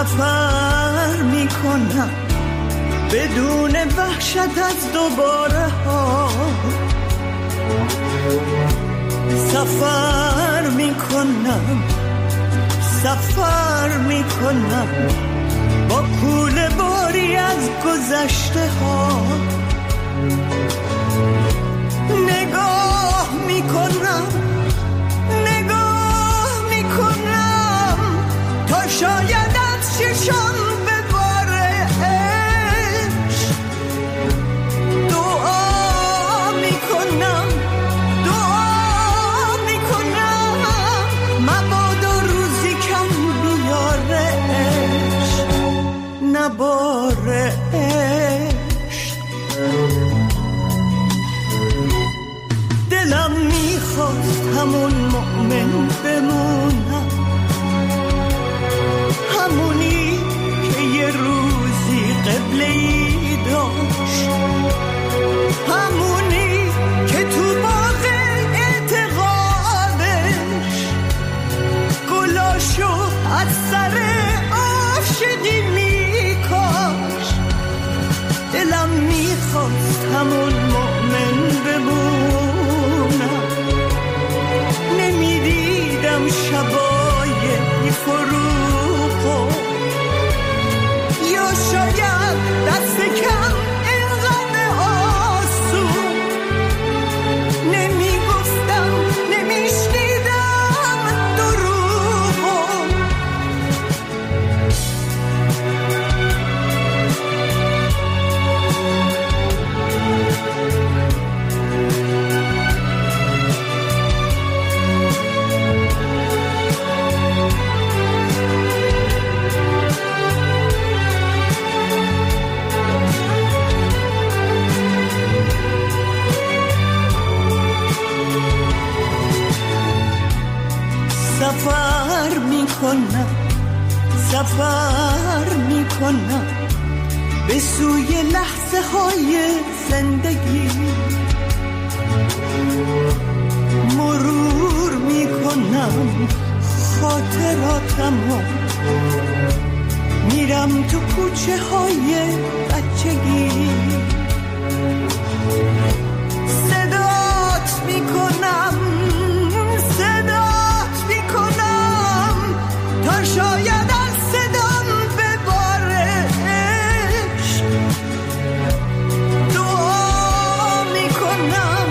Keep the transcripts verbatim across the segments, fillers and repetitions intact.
سفر میکنم بدون وحشت از دوباره ها، سفر میکنم سفر میکنم با کوله باری از گذشته ها، نگاه میکنم نگاه میکنم تا شاید از چشم بباره عشق، دعا میکنم دعا میکنم مبادا روزی کم بیاره عشق، نباره عشق. دلم میخواست همون مؤمن بمونم، همونی که یه روزی قبله‌ای داشت، همونی که تو باغ اعتقادش گلاشو از سر عاشقی میکاش. دلم میخواست همون مؤمن بمونم، نمیدیدم شبای بی فروغو، یا شاید دست کم اینقدر آسون، نمیگفتم نمیشنیدم دروغو. سفر میکنم سفر میکنم به سوی لحظه های زندگی، مرور میکنم خاطراتمو، میرم تو کوچه های بچگی، صدات میکنم تا شاید از صدام بباره عشق، دعا میکنم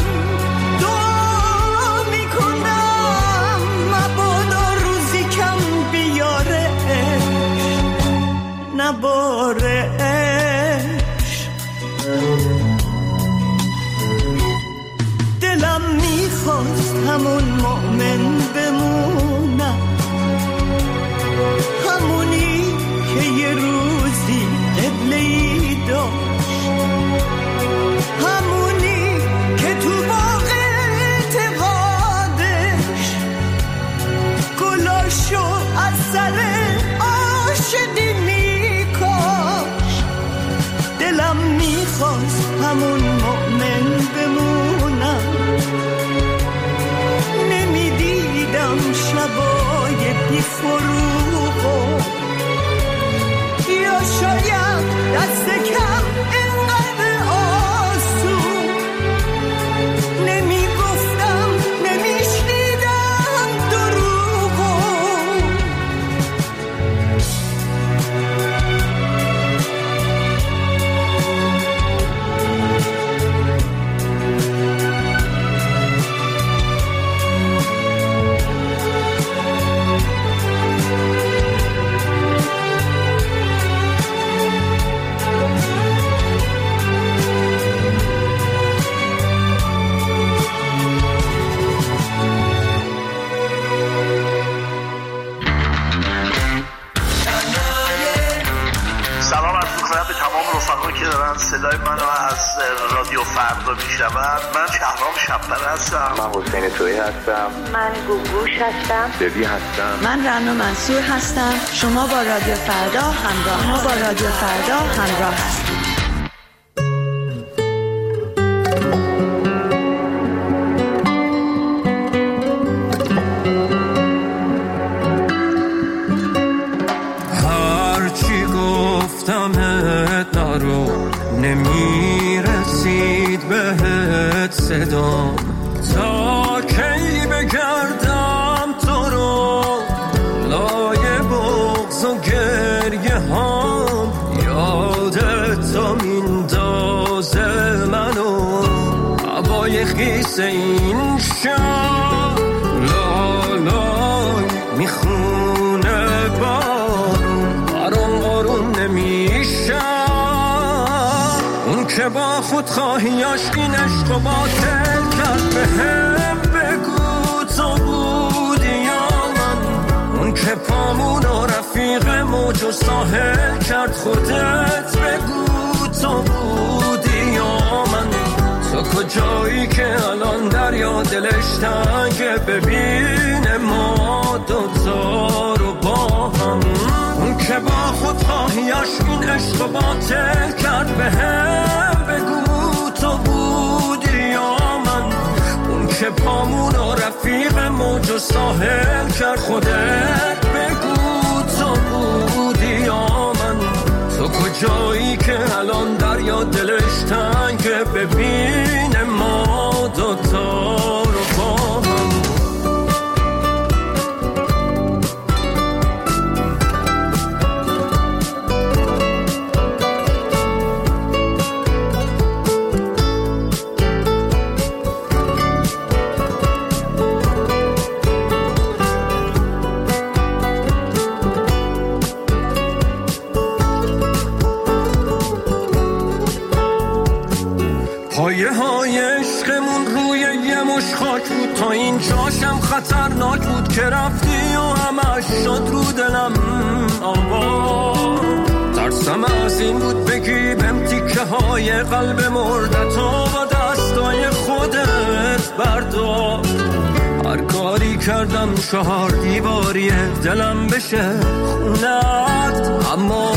دعا میکنم مبادا روزی کم بیاره عشق، نباره عشق. دلم میخواست همون مؤمن بمونم، همونی که یه روزی قبله‌ای داشت، همونی که تو باغ اعتقادش گلاشو از سر عاشقی میکاش. دلم میخواست همون مؤمن بمونم، نمیدیدم شبای بی فروغو، یا شاید دست کم اینقدر آسون، نمیگفتم نمیشنیدم دروغو. که دارن صدای منو از رادیو فردا میشنون. من شهرام شب‌پره هستم. من حسین تویی هستم. من گوگوش هستم. دبی هستم. من رنا منصور هستم. شما با رادیو فردا همراه شما با رادیو فردا همراه هستید. هر نمیرسید بهت صدام، تا کی بگردم تو رو لای بغض و گریه هام، یادت تا میندازه منو هوای خیس این شب، لالای میخونه بارون برام آروم نمیشه، اون که با خود خواهیاش این عشق و باطل کرد بهم بگو تو بودی یا من، اون که پامون و رفیق موج و ساحل کرد خودت بگو تو بودی یا من، تو کجایی که الان دریا دلش تنگه ببینه ما دوتا رو با هم، اون که با خود خواهیاش این عشق و باطل کرد بهم بگو تو بودی یا من، اون که پامون و رفیق موج و ساحل کرد خودت بگو تو بودی یا من، تو کجایی که الان دریا دلش تنگه ببینه ما دوتا رو با هم. پایه های عشقمون روی یه مش خاک بود، تا این جاشم خطرناک بود که رفتی و همش شد رو دلم آوا، ترسم از این بود بگی بهم تیکه های قلب مردتو با دستای خودت بردار، هر کاری کردم چهار دیواریه دلم بشه خونت اما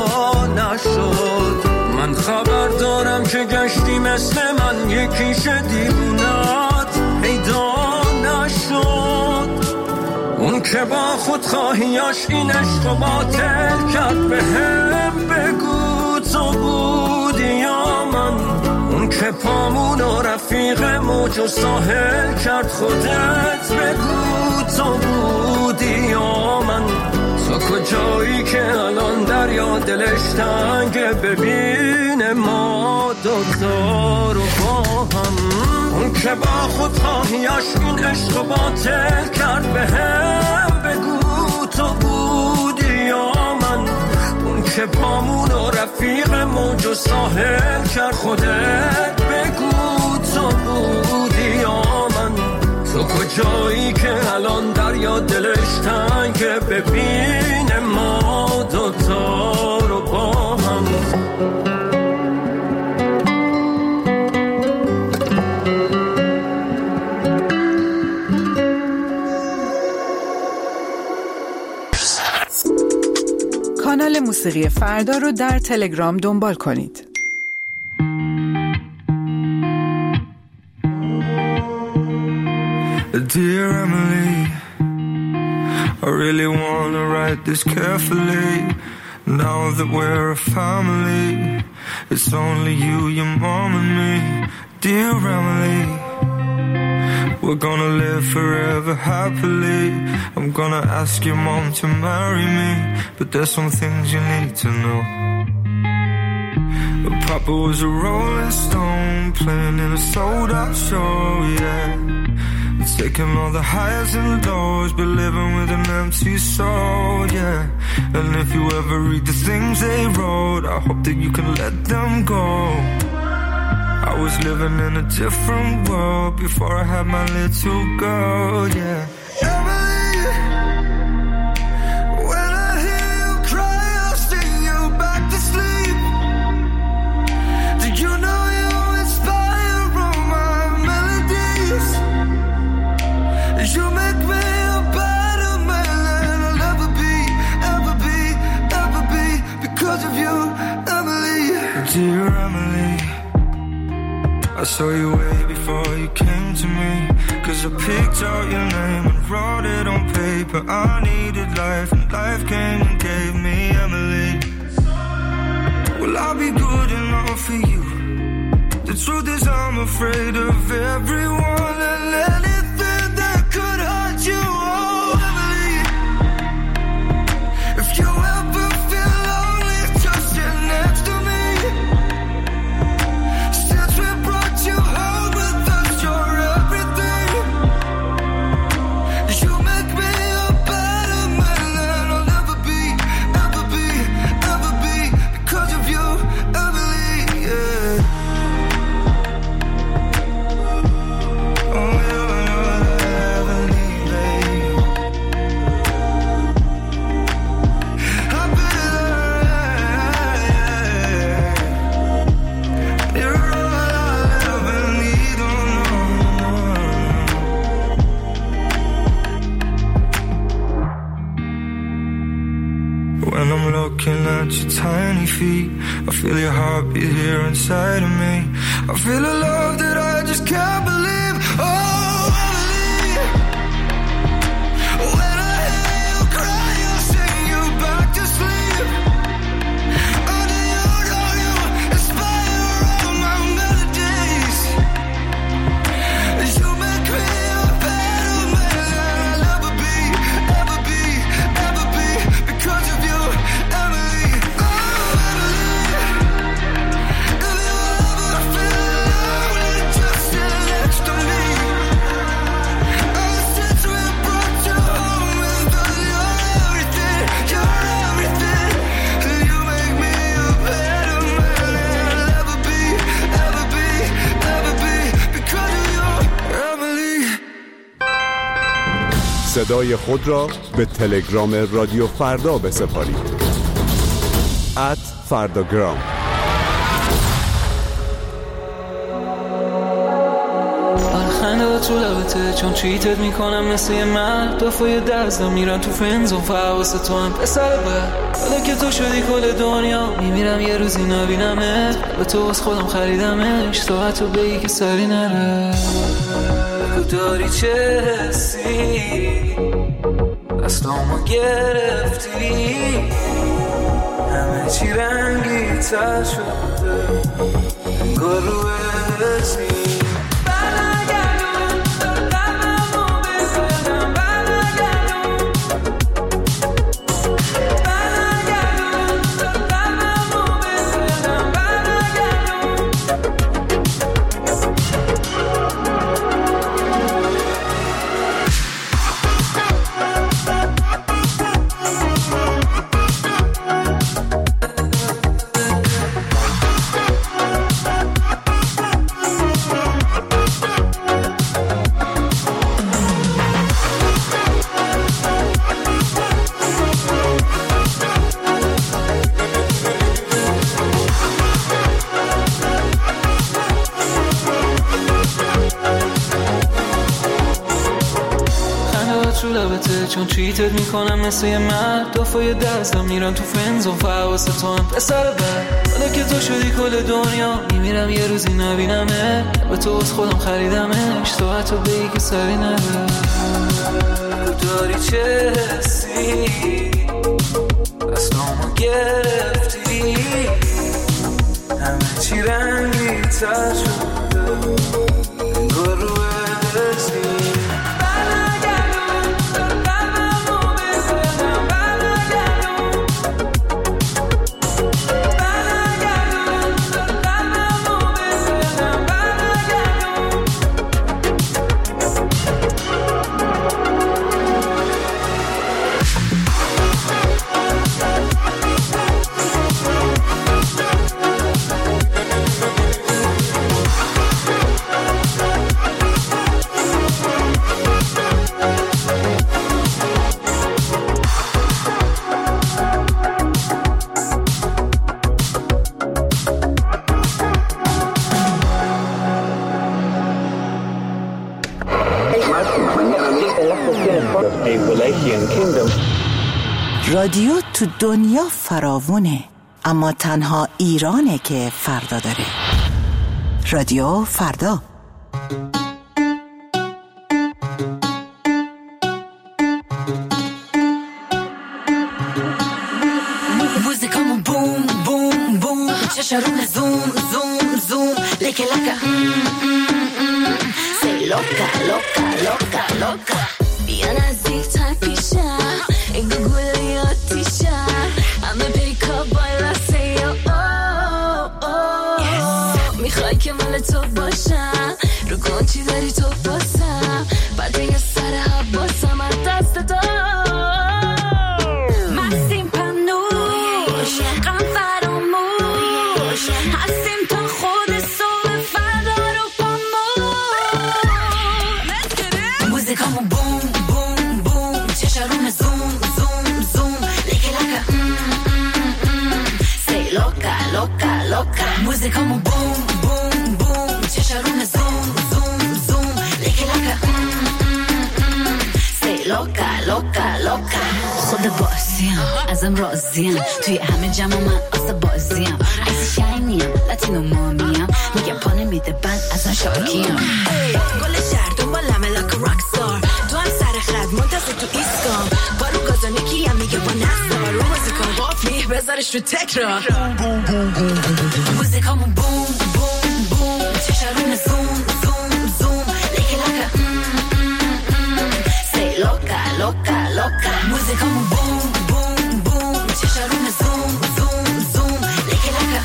نشد، من خبر دارم که گشتی مثل من یکیش دیوونت پیدا نشد، اون که با خود خواهیاش این عشق و باطل کرد بهم بگو تو بودی یا من، اون که پامون و رفیق موج و ساحل کرد خودت بگو تو بودی یا من، تو کجایی که الان دریا دلش تنگه ببینه ما دوتا رو با هم، اون که با خود خواهیاش این عشق و باطل کرد بهم بگو تو بودی یا من، اون که پامون و رفیق موج و ساحل کرد خودت بگو تو بودی یا من، تو کجایی که الان دریا دلش تنگه ببینه ما دوتا رو با هم. کانال موسیقی فردا رو در تلگرام دنبال کنید. Dear Emily, I really want to write this carefully. Now that we're a family, it's only you, your mom and me. Dear Emily, we're gonna live forever happily. I'm gonna ask your mom to marry me, but there's some things you need to know. Papa was a rolling stone, playing in a sold-out show, yeah. Taking all the highs and lows, but living with an empty soul, yeah. And if you ever read the things they wrote, I hope that you can let them go. I was living in a different world before I had my little girl, yeah. Emily, when I hear you cry, I'll sing you back to sleep. Did you know you inspire all my melodies? You make me a better man than I'll ever be, ever be, ever be, because of you, Emily. Dear Emily, I saw you way before you came to me, cause I picked out your name and wrote it on paper. I needed life and life came and gave me Emily. Well, I I'll be good enough for you. The truth is I'm afraid of everyone and anything that could hurt you. Oh, Emily, if you ever feel lonely, just sit next to me. Since we brought you home with us, you're everything. You make me a better man than I'll ever be, ever be, ever be, because of you, Emily, yeah. Oh, you're, you're Emily, babe. I'll be there, yeah. You're all I'll ever need, oh no, no. When I'm looking at your tiny feet, I feel your heartbeat here inside of me. I feel a love that I just can't believe. Oh, Emily, when I hear you cry, I'll sing you back to sleep. Under you, know you inspire all my melodies. You make me a better man than I'll ever be, ever be, ever be, because of you, Emily. Oh, Emily, if you ever feel lonely, just sit next to me. Oh, since we brought you home with us, you're everything, you're everything. You make me a better man than I'll ever be, ever be, ever be, because of you, Emily. صدای خود را به تلگرام رادیو فردا بسپارید. ات فرداگرام. خنده ها تو لبته چون چیتت میکنم مثل یه مرد دفعه دزدم میرن تو فنزون فحواسه تو هم پسر بر حالا که تو شدی کل دنیا میمیرم یه روزی نبینمت به تو از خودم خریدمش تو حتی بگی که سری نره بگو داری چه حسی دستامو گرفتی همه چی رنگی تر شده انگار رو حسی چون چیتت میکنم مثل یه مرد دفعه دستم میرن تو فنزون فحواسه تو هم پسر بر حالا که تو شدی کل دنیا میمیرم یه روزی نبینمه به تو از خودم خریدمش تو حتی بگی که سری نره داری چه حسی دستامو گرفتی همه چی رنگی تر شده انگار رو حسی رادیو تو دنیا فراوونه اما تنها ایرانه که فردا داره. رادیو فردا. چشارون زوم زوم زوم لکه لکه سی لوکا لوکا لوکا لوکا بیا نزدیک تا پیشم این گوگولی آتیشم همه پیکا بالا سی میخوای که مال تو باشم رو کن چی داری تو باسم بعد یه سر حباسم از دست تو مستیم پنوش غم فراموش هستیم تا خود صبح فردا رو پاموش موزیکامون بوم بوم بوم چشارون زوم زوم زوم لکه لکه سی لوکا لوکا لوکا موزیکامون بوم بوم بوم چشارون زوم زوم زوم لکه لکه سی لوکا لوکا لوکا خود بازیم ازم راضیم توی همه جمع من آسه بازیم ایسی شاینیم لاتینو مامیم میگم پانه میده بند ازم شاکیم گل شهر دنبالمه لاک راکستار تو هم سر خرد منتظر تو ایسکام بارو گازانه کیم میگه با نستار رو موزیکام قافلی بذارش رو تکرار موزیکامون بوم بوم بوم چشارون زوم زوم زوم لکه لکه سی لوکا لوکا لوکا موزیکامون بوم بوم بوم چشارون زوم زوم زوم لکه لکه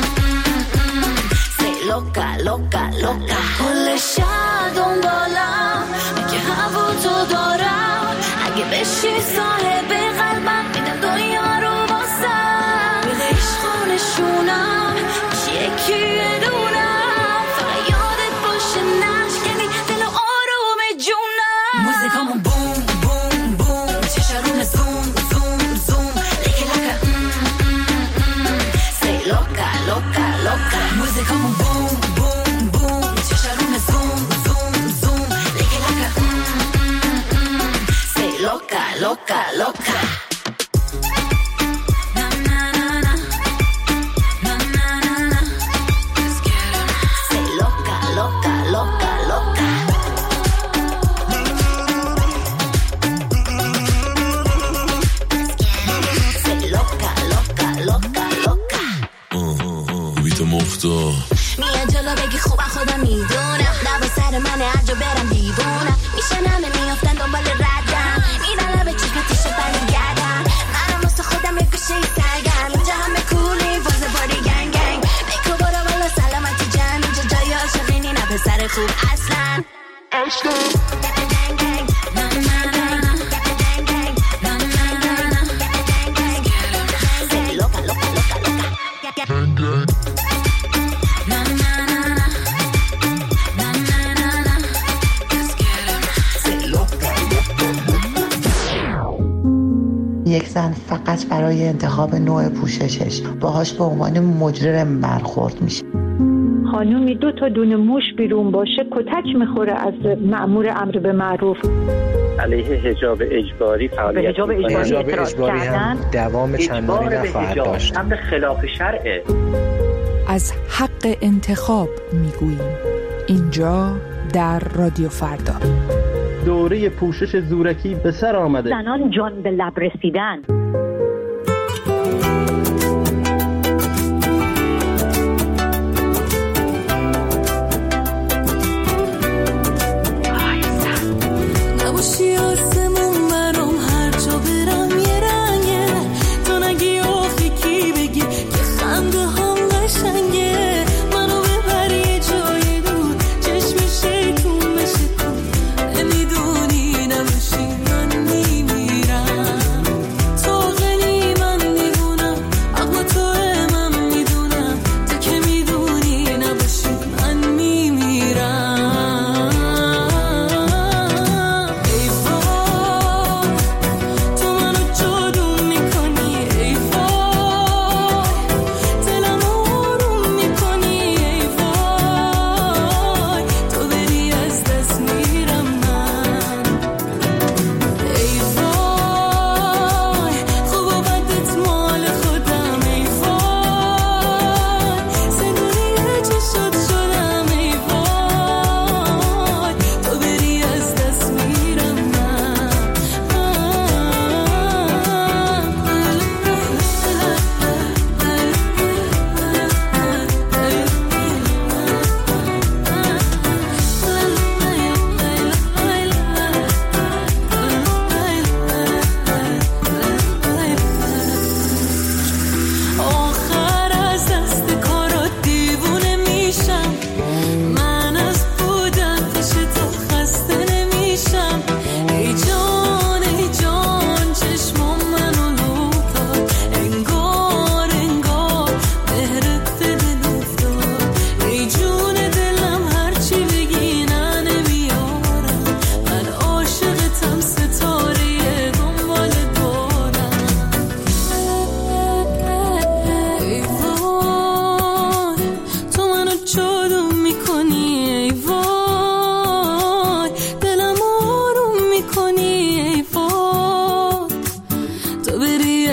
سی لوکا لوکا لوکا کل شهر دنبالم اگه هوا تو دارم اگه بشی صاحب قلبم میدم دنیا رو واسم میده عشقانشونم میشه یکی دونم فقط یادت باشه نشکنی دل آروم جونم موزیکامون بوم بوم بوم چشارون زوم زوم زوم لکه لکه سی لوکا لوکا لوکا موزیکامون بوم بوم بوم چشارون زوم زوم زوم لکه لکه سی لوکا لوکا لوکا میاد جلو بگی خوبم خودم میدونم لبا سر منه هر جا برم دیوونم میشن همه میافتن دنبال ردم میرن لبه چشمتیشه برمیگردم منم واسه خودم یه گوشه سرگم اینجا همه کولی فاز باری گنگ گنگ بکو برو بالا سلامتی جمع اینجا جای عاشقینی نه پسر خوب اصلا یک زن فقط برای انتخاب نوع پوششش باهاش به عنوان مجرم برخورد میشه. خانومی دو تا دونه موش بیرون باشه کتک میخوره از مأمور امر به معروف. علیه حجاب اجباری فعالیت حجاب اجباری, حجاب اجباری هم دوام چندانی نخواهد داشت. امر خلاف شرعه. از حق انتخاب میگوییم اینجا در رادیو فردا. دوره پوشش زورکی به سر آمده. زنان جان به لب رسیدن. نباشی آسمون برام هر جا برم یه رنگه تو نگی آخی کی بگی که خنده هم قشنگه منو ببر یه جای دور چشم شیطون بشه تو نمیدونی نباشی من میمیرم تو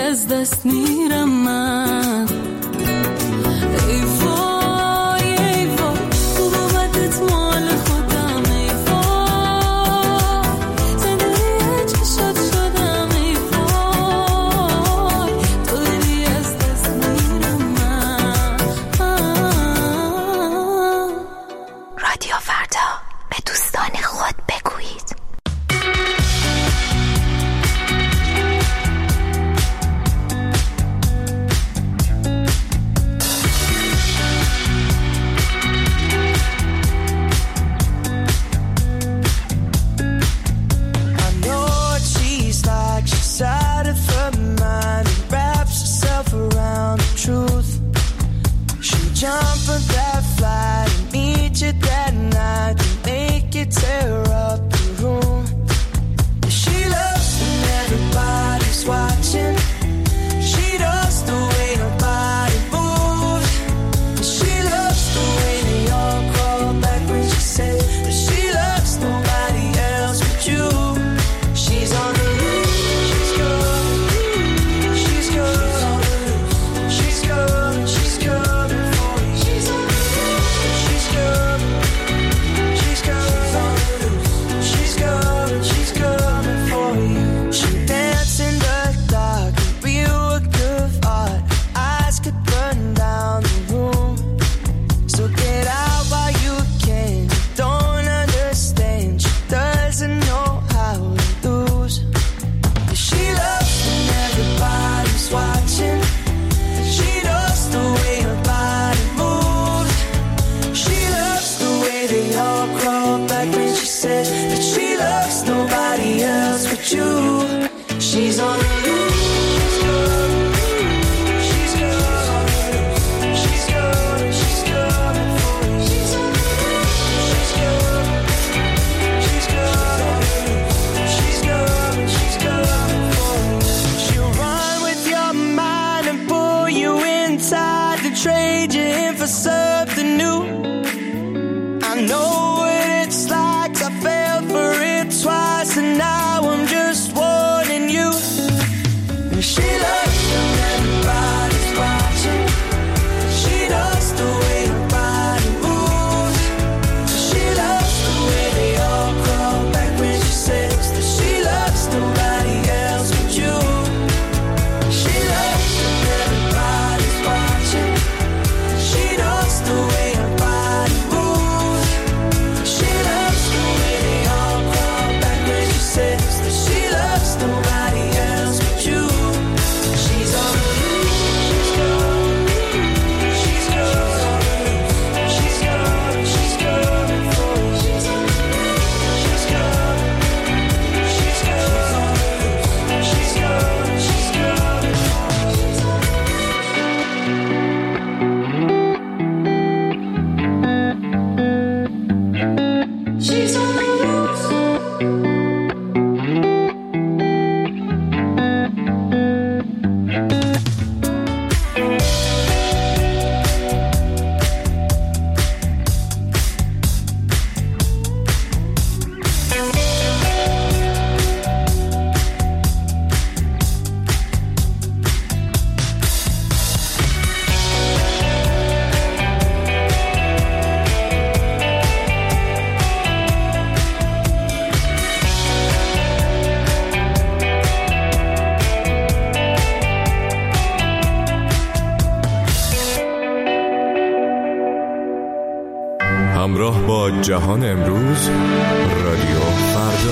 از دست میرم من. ای وای ای وای خوب و بدت مال خودم. ای وای زندگی چشات شدم. ای وای تو داری از دست میرم من. رادیو فردا، به دوستان خود بگویید. Jump on that flight and meet you that night and make you tear up the room. She loves when everybody's watching. She does the way her body moves. She loves the way they all crawl back when she said that she loves nobody else but you. She's on the loose. She's good. She's good. She's good. She's good. She's on the loose. She's good. She's good. She's good for you. She's on the loose. She's good. She's good. She's good. She's good for you. She'll run with your mind and pull you inside and trade you in for something new. I know what it's like. I fell for it twice and now I'm just warning you. She loves when everybody's watching. She does the way her body moves. She loves the way they all crawl back when she says that she loves nobody else but you. She loves when everybody's watching. She does the way her body moves. She loves the way they all crawl back when she says that she loves nobody else but you. She's on the loose. She's good. She's good. She's good. She's good for you. She's on the loose. She's good. She's good. She's good. She's good for you. She's on the loose. همراه با جهان امروز، رادیو فردا.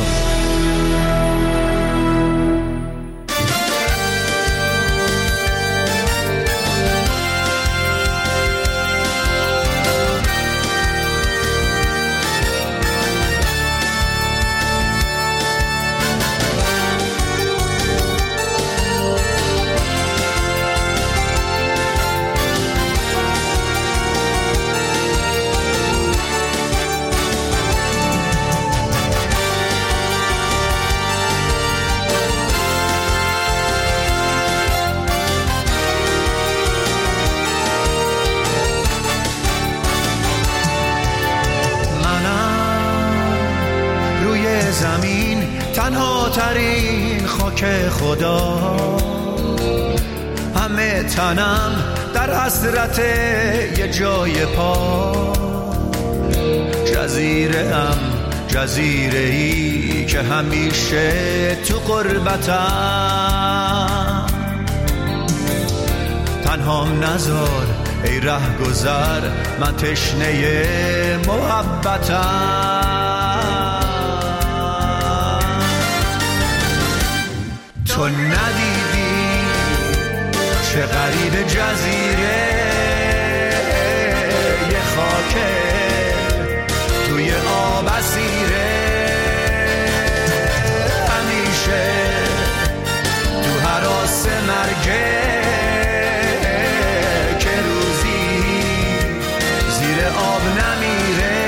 زمین تنها ترین خاک خدا، همه تنم در حسرت یه جای پا. جزیره ام جزیره ای که همیشه تو غربتم. تنهام نذار ای ره گذر، من تشنه محبتم. تو ندیدی چه غریب جزیره، یه خاکه توی آب اسیره. همیشه تو هراس مرگه که روزی زیر آب نمیره.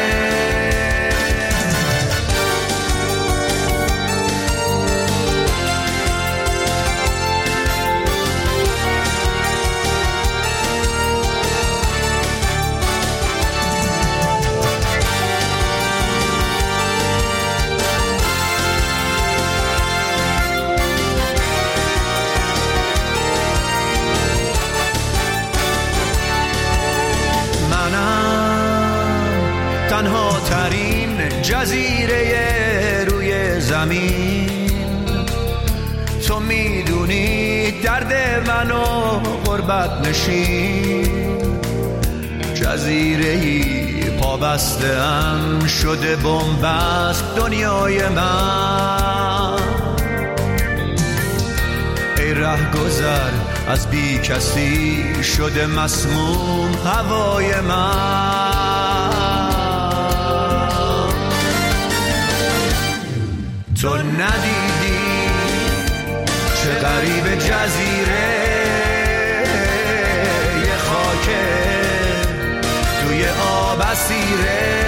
تنها ترین جزیره روی زمین، تو میدونی درد منو غربت نشین. جزیره‌ای پابسته‌ام شده بن‌بست دنیای من. ای ره گذر از بی کسی شده مسموم هوای من. تو ندیدی چه غریب جزیره، یه خاکه توی آب اسیره.